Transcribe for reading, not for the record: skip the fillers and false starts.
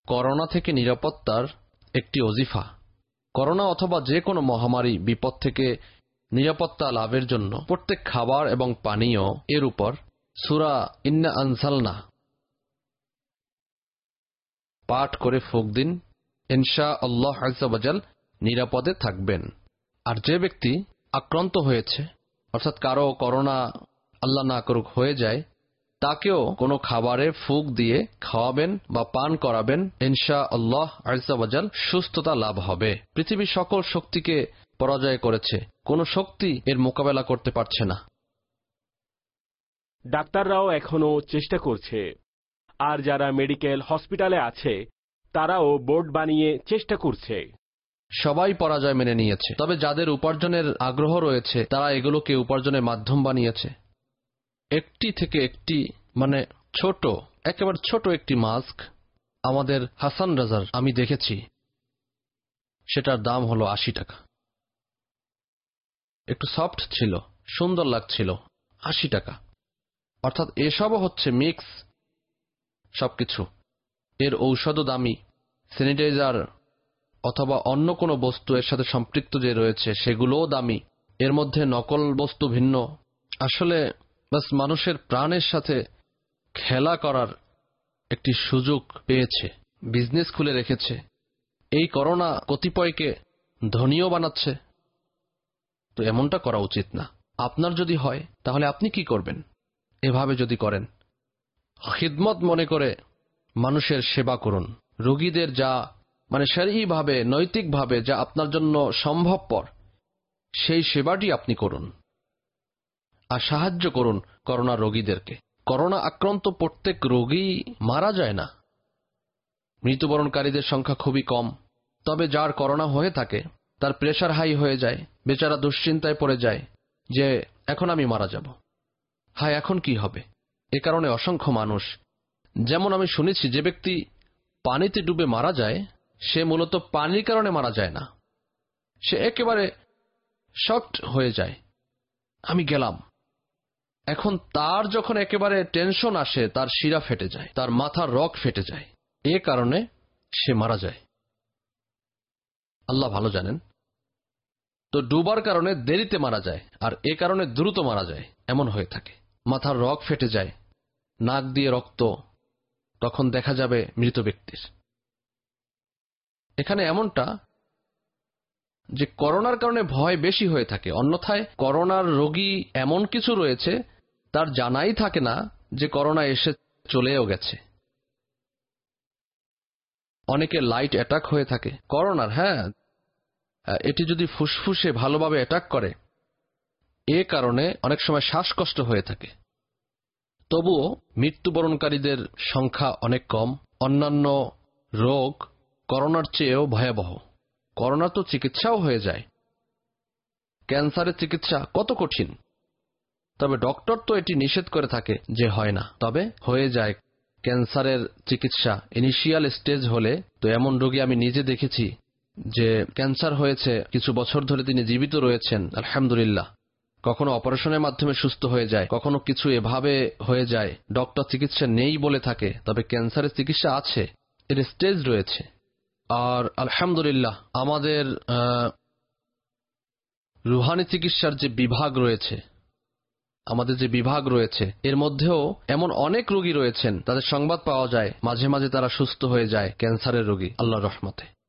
Corona থেকে নিরাপত্তার একটি ওজিফা। করোনা অথবা যে কোনো মহামারী বিপদ থেকে নিরাপত্তা লাভের জন্য প্রত্যেক খাবার এবং পানীয় এর উপর সূরা ইন্না আনজালনা পাঠ করে ফুঁক দিন, ইনশাআল্লাহ আযজা ওয়া জাল নিরাপদে থাকবেন। আর যে ব্যক্তি আক্রান্ত হয়েছে, অর্থাৎ কারো করোনা আল্লাহ না করুক হয়ে যায়, তাকেও কোনো খাবারে ফুঁক দিয়ে খাওয়াবেন বা পান করাবেন, ইনশাআল্লাহ আযজা ওয়া জাল সুস্থতা লাভ হবে। পৃথিবীর সকল শক্তিকে পরাজয় করেছে, কোনো শক্তি এর মোকাবেলা করতে পারছে না। ডাক্তাররাও এখনো চেষ্টা করছে, আর যারা মেডিকেল হসপিটালে আছে তারাও বোর্ড বানিয়ে চেষ্টা করছে। সবাই পরাজয় মেনে নিয়েছে, তবে যাদের উপার্জনের আগ্রহ রয়েছে তারা এগুলোকে উপার্জনের মাধ্যম বানিয়েছে। একটি থেকে একটি ছোট, একেবারে ছোট একটি মাস্ক আমাদের হাসান রাজার আমি দেখেছি, সেটার দাম হলো ৮০ টাকা। একটু সফট ছিল, সুন্দর লাগছিল, ৮০ টাকা। অর্থাৎ এসবও হচ্ছে মিক্স সবকিছু। এর ঔষধও দামি, স্যানিটাইজার অথবা অন্য কোনো বস্তু এর সাথে সম্পৃক্ত যে রয়েছে সেগুলোও দামি, এর মধ্যে নকল বস্তু ভিন্ন। আসলে বাস মানুষের প্রাণের সাথে খেলা করার একটি সুযোগ পেয়েছে, বিজনেস খুলে রেখেছে। এই করোনা কতিপয়কে ধনীও বানাচ্ছে। তো এমনটা করা উচিত না। আপনার যদি হয় তাহলে আপনি কি করবেন? এভাবে যদি করেন, খিদমত মনে করে মানুষের সেবা করুন। রোগীদের যা শরঈভাবে, নৈতিকভাবে যা আপনার জন্য সম্ভবপর, সেই সেবাটি আপনি করুন আর সাহায্য করুন করোনা রোগীদেরকে। করোনা আক্রান্ত প্রত্যেক রোগী মারা যায় না, মৃত্যুবরণকারীদের সংখ্যা খুবই কম। তবে যার করোনা হয়ে থাকে তার প্রেশার হাই হয়ে যায়, বেচারা দুশ্চিন্তায় পড়ে যায় যে এখন আমি মারা যাব, হায় এখন কি হবে। এ কারণে অসংখ্য মানুষ, যেমন আমি শুনেছি, যে ব্যক্তি পানিতে ডুবে মারা যায় সে মূলত পানির কারণে মারা যায় না, সে একেবারে শকড হয়ে যায়, আমি গেলাম। এখন তার যখন একেবারে টেনশন আসে, তার শিরা ফেটে যায়, তার মাথার রগ ফেটে যায়, এ কারণে সে মারা যায়। আল্লাহ ভালো জানেন। তো ডুবার কারণে দেরিতে মারা যায়, আর এ কারণে দ্রুত মারা যায়, এমন হয়ে থাকে। মাথার রগ ফেটে যায়, নাক দিয়ে রক্ত, তখন দেখা যাবে মৃত ব্যক্তির। এখানে এমনটা যে করোনার কারণে ভয় বেশি হয়ে থাকে, অন্যথায় করোনার রোগী এমন কিছু রয়েছে তার জানাই থাকে না যে করোনা এসে চলেও গেছে। অনেকে লাইট অ্যাটাক হয়ে থাকে করোনার। হ্যাঁ, এটি যদি ফুসফুসে ভালোভাবে অ্যাটাক করে, এ কারণে অনেক সময় শ্বাসকষ্ট হয়ে থাকে। তবুও মৃত্যুবরণকারীদের সংখ্যা অনেক কম। অন্যান্য রোগ করোনার চেয়েও ভয়াবহ। করোনার তো চিকিৎসাও হয়ে যায়, ক্যান্সারের চিকিৎসা কত কঠিন, তবে ডক্টর তো এটি নিষেধ করে থাকে যে হয় না, তবে হয়ে যায়। ক্যান্সারের চিকিৎসা ইনিশিয়াল স্টেজ হলে, তো এমন রোগী আমি নিজে দেখেছি যে ক্যান্সার হয়েছে, কিছু বছর ধরে তিনি জীবিত রয়েছেন, আলহামদুলিল্লাহ। কখনো অপারেশনের মাধ্যমে সুস্থ হয়ে যায়, কখনো কিছু এভাবে হয়ে যায়, ডক্টর চিকিৎসা নেই বলে থাকে, তবে ক্যান্সারের চিকিৎসা আছে, এর স্টেজ রয়েছে। আর আলহামদুলিল্লাহ আমাদের রুহানি চিকিৎসার যে বিভাগ রয়েছে, আমাদের যে বিভাগ রয়েছে, এর মধ্যেও এমন অনেক রোগী রয়েছেন, তাদের সংবাদ পাওয়া যায় মাঝে মাঝে তারা সুস্থ হয়ে যায়, ক্যান্সারের রোগী, আল্লাহর রহমতে।